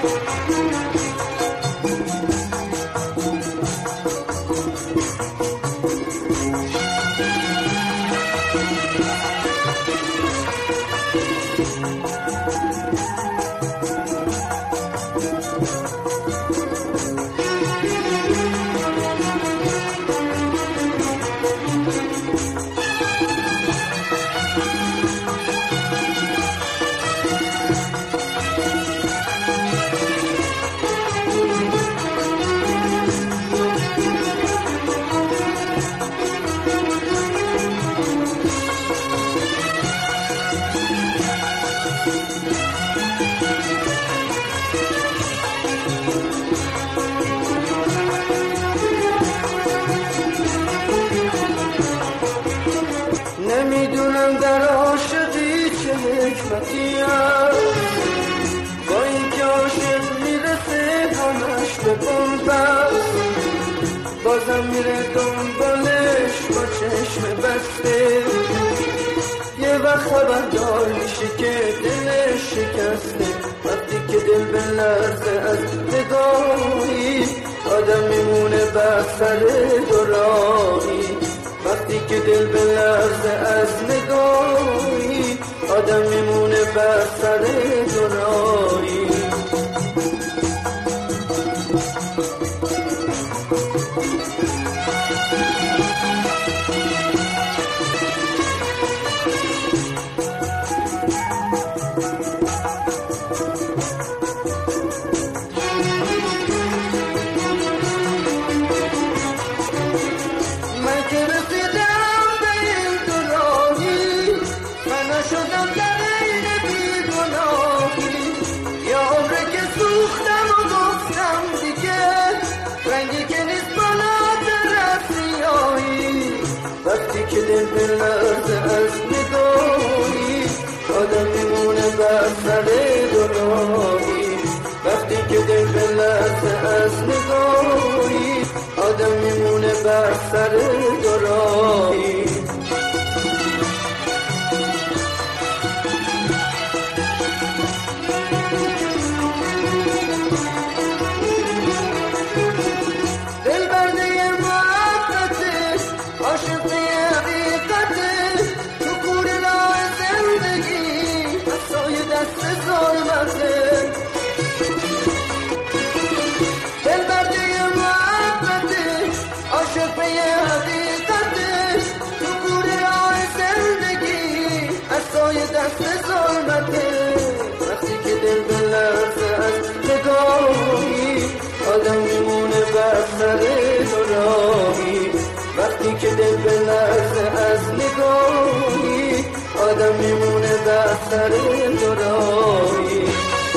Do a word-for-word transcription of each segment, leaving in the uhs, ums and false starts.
نمیدونم در عاشقی چه حکمتی هست، با اینکه عاشق میرسه همش به بنبست، بازم میره دنبالش با چشم بسته. یه وقت خبردار میشه که دلش شکسته، وقتی که دل به لرزه از نگاهی آدم میمونه بر سر دوراهی. وقتی که دل به لرزه از نگاهی آدم میمونه بر سر دوراهی. وقتی که دل به لرزه از نگاهی آدم میمونه بر سر دوراهی. وقتی که دل به لرزه از نگاهی آدم میمونه بر سر دوراهی. دست ظلمته. وقتی که دل به لرزه از نگاهی آدم میمونه بر سر دوراهی. وقتی که دل به لرزه از نگاهی آدم میمونه بر سر دوراهی.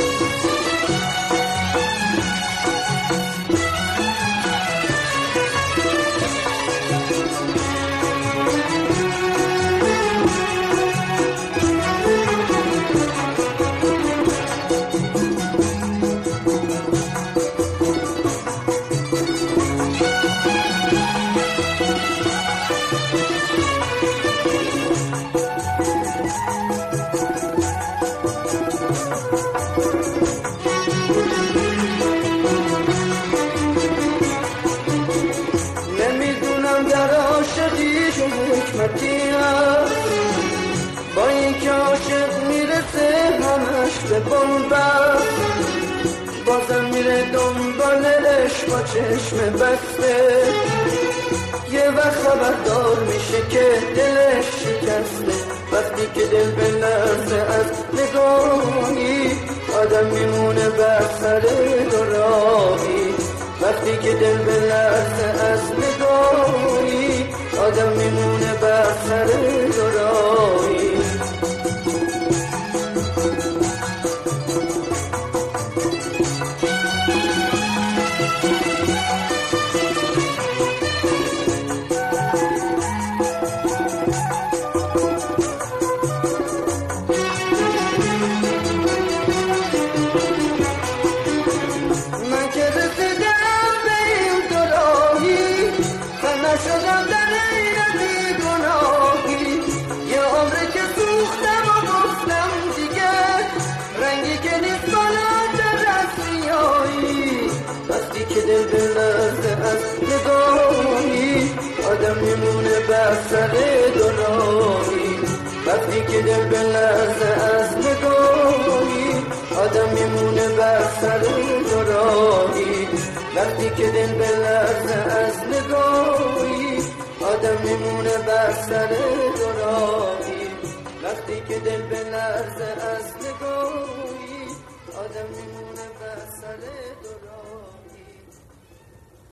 حکمتی هست، با اینکه عاشق میرسه همش به بنبست، بازم میره دنبالش با چشم بسته. یه وقت خبردار میشه که دلش شکسته. وقتی که دل به لرزه از نگاهی آدم میمونه بر سر دوراهی. وقتی که دل به لرزه از نگاهی آدم میمونه بر سر دوراهی. دل بلرزه از نگاهی آدم میمونه بر سر دوراهی وقتی که دل بلرزه از نگاهی آدم میمونه بر سر دوراهی وقتی که دل بلرزه از نگاهی آدم میمونه بر سر دوراهی وقتی که دل بلرزه از نگاهی آدم میمونه بر سر دوراهی